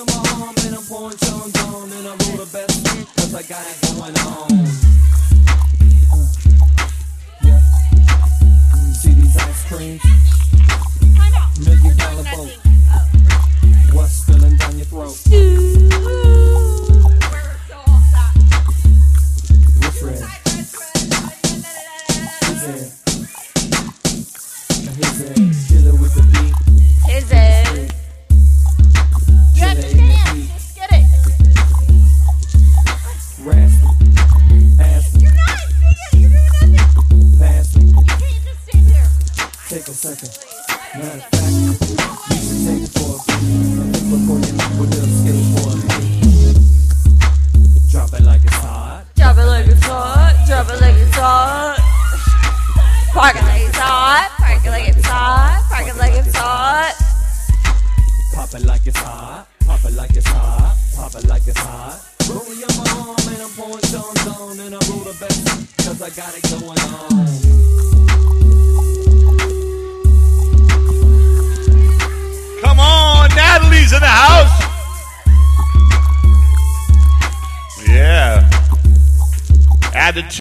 on my arm and I'm pouring Jones on. And I roll the best cause I got it going on. Yeah. See these ice creams? $1 million boat. What's spilling down your throat? What's red? His head. His head. Killer with the beat. His head. You understand? Just get it. Raspy. Ass me. You're not singing. You're doing nothing. Pass me. You can't just stand there. Take a second. Matter of fact, you should take it for a beat. Before you with a skill for a beat. Drop it like it's hot. Drop it like it's hot. Drop it like it's hot. Park it like it's hot. Park it like it's hot. Park it like it's hot. Pop it like it's hot. Pop it like it's hot. Pop it like it's hot. Rolling on my arm and I'm pouring Jones on. And I roll the best cause I got it going on. Come on, Natalie's in the house. Yeah. Add the